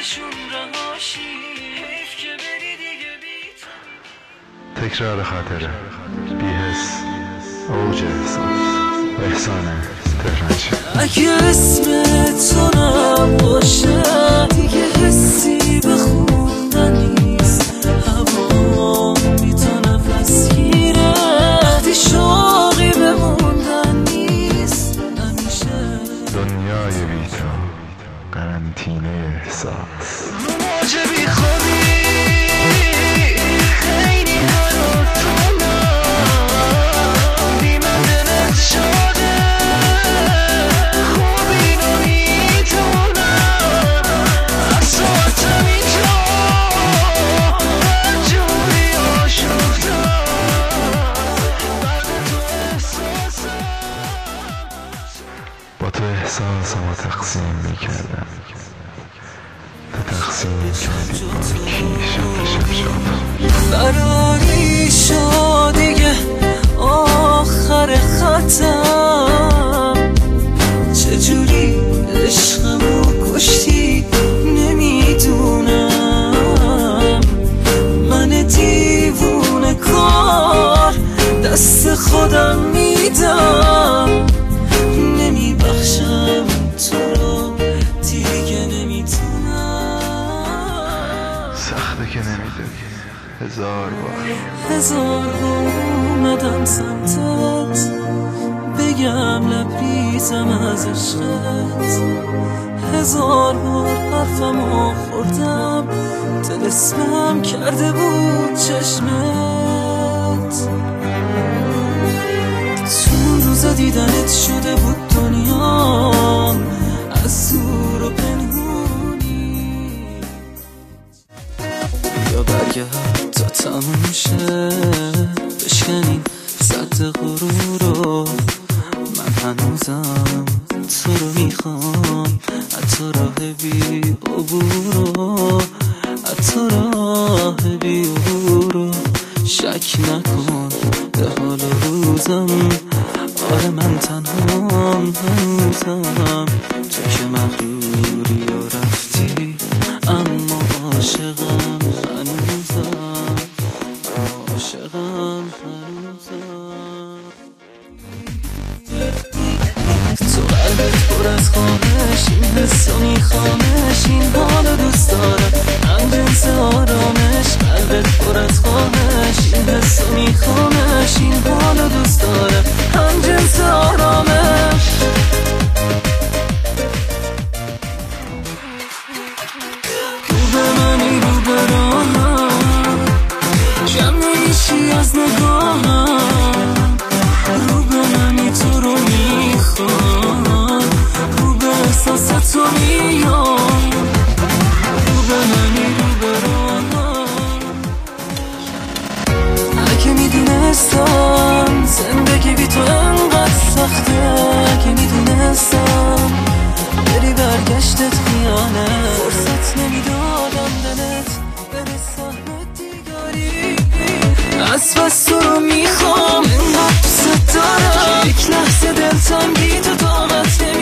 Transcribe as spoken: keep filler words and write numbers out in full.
تکرار خاطره بی‌حس اوج احساس احسان تهرانچی. اگه اسم تو نباشه دیگه حسی به خوندن نیست، هوا بی تو نفس گیره، وقتی شوقی بموندن نیست همیشه. دنیای بی تو قرنطینه احساس، رو موج بی خوابی با تو احساسمو تقسیم میکردم، تو تقسیم میکردی با کی شب شب فراری شد دیگه آخر خطم، چجوری عشقمو کشتی نمیدونم، من دیوونه کار دست خودم میدم، نمیبخشم تو رو دیگه نمیتونم. سخته که نمیدونی هزار بار هزار بار اومدم سمتت بگم لبریزم از عشقت، هزار بار حرفمو خوردم طلسمم کرده بود چشمت، تو روزا دیدنت شده بود دنیام از دور و پنهونی. یا برگرد تا تموم شه بشکنیم سد غرور رو، من هنوزم تو رو میخوام، حتی راه بی عبور رو، حتی راه بی عبور رو. شک نکن به حال روزم، آره من تنهام هنوزم، تو که مغروری و رفتی اما عاشقم هنوزم، عاشقم هنوزم. تو قلبت پر از خواهش، این حسو میخوامش، این حالو دوست دارم، هم جنس آرامش. قلبت پر از خواهش، این حسو میخوامش، این حالو دوست دارم، هم جنس آرامش. رو به منی رو به راهم، کم نمیشی از نگاهم، رو به منی تو رو میخوام، رو به احساس تو میام، رو به منی رو به راهم. اگه میدونستم زندگی بی تو انقدر سخته، اگه میدونستم بری برگشتت خیانه، فرصت نمیدادم دلت بره سهم دیگاری. از بس تو رو میخوام انقدر دوست دارم، یک لحظه دلتنگی تو طاقت